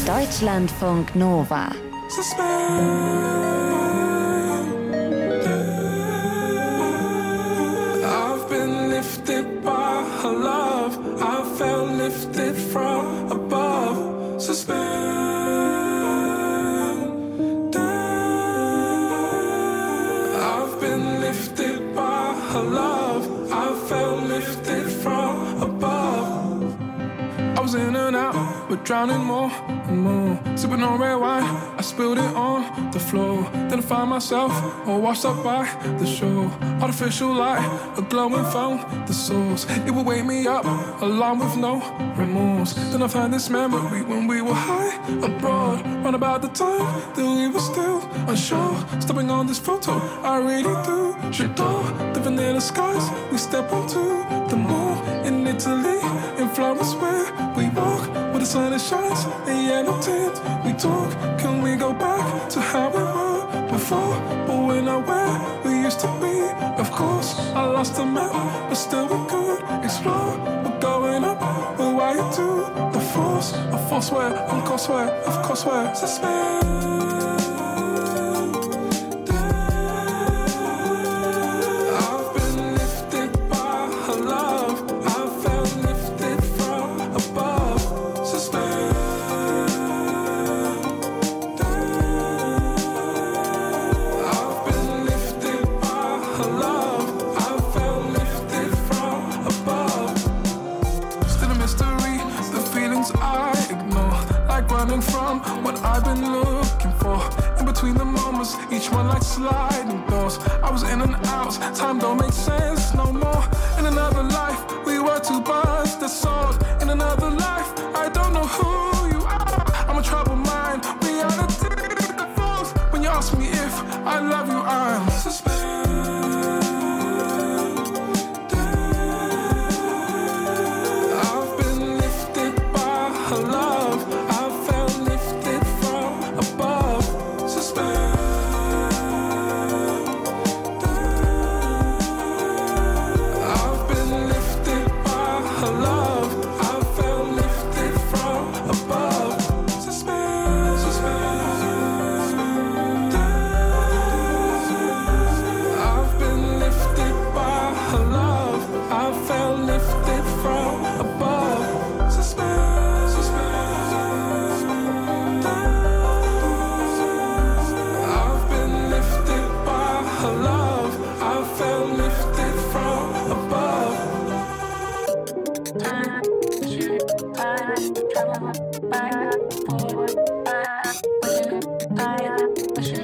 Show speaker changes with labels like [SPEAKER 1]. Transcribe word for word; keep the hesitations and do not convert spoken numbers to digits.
[SPEAKER 1] Deutschlandfunk Nova.
[SPEAKER 2] I've been lifted by her love. I felt lifted from above. Suspend. I've been lifted by her love. I felt lifted from above. I was in and out, but drowning more and more. Sipping on red wine, I spilled it on the floor. Then I found myself all washed up by the shore. Artificial light, a glowing found the source. It would wake me up, along with no remorse. Then I found this memory when we were high abroad. Round about the time that we were still unsure. Stepping on this photo, I really do. J'adore the vanilla skies. We step onto the moon in Italy, in Florence where we walk where the sun shines, the yellow tint. We talk, can we go back to how we were before? But we're not where we used to be. Of course, I lost the map, but still we could explore. We're going up, we're wired to the force. A force where, on course where, of course where. Suspend. From what I've been looking for, in between the moments, each one like sliding doors. I was in and out, time don't make sense no more. In another life, we were two birds that soared. In another life, I don't know who you are. I'm a troubled mind, reality that falls. When you ask me if I love you, I'm suspended. I've been lifted by her love.
[SPEAKER 3] Bye.